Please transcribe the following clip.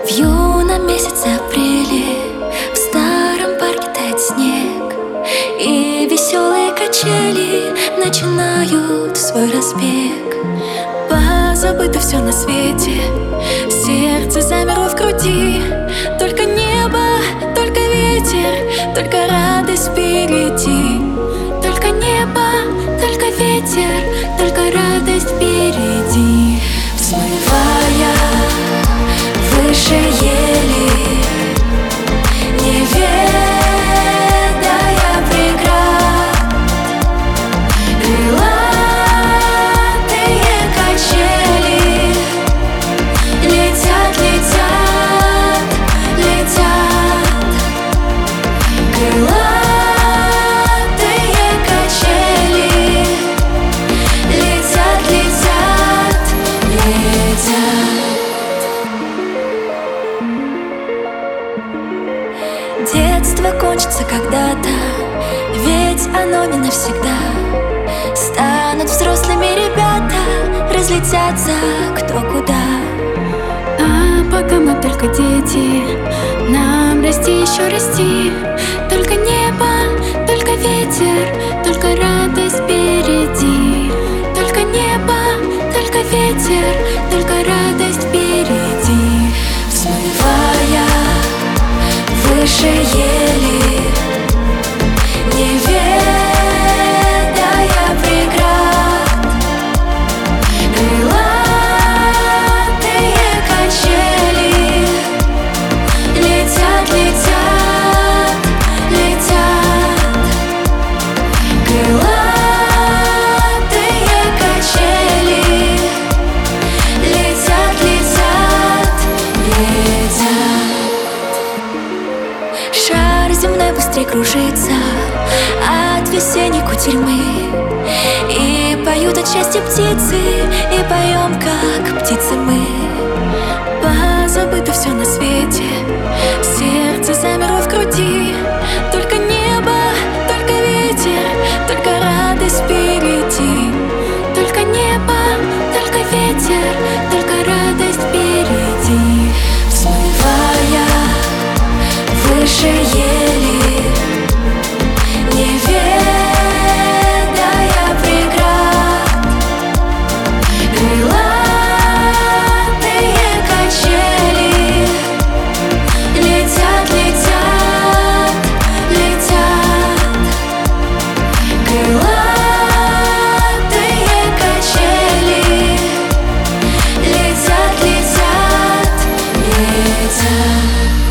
В юном месяце апреле в старом парке тает снег, и веселые качели начинают свой разбег. Позабыто все на свете, сердце замерло в груди. Только небо, только ветер, только радость впереди. Только небо, только ветер, только радость впереди. Взмывая выше ели, не ведая преград, крылатые качели летят, летят, летят. Крылатые качели летят, летят, летят. Детство кончится когда-то, ведь оно не навсегда. Станут взрослыми ребята, разлетятся кто куда. А пока мы только дети, нам расти, еще расти. Только небо, только ветер, только радость впереди. Только небо, только ветер, только радость впереди. Взмывая выше ели, не ведая преград, крылатые качели летят, летят, летят. Крылатые качели летят, летят, летят. Шар земной быстрее кружится от весенней кутерьмы, и поют от счастья птицы, и поем, как птицы мы. Позабыто все на свете, сердце замерло в груди. Только небо, только ветер, только радость впереди. Только небо, только ветер, только радость впереди. Взмывая выше ели, не ведая преград, крылатые качели летят, летят, летят. Крылатые качели летят, летят, летят.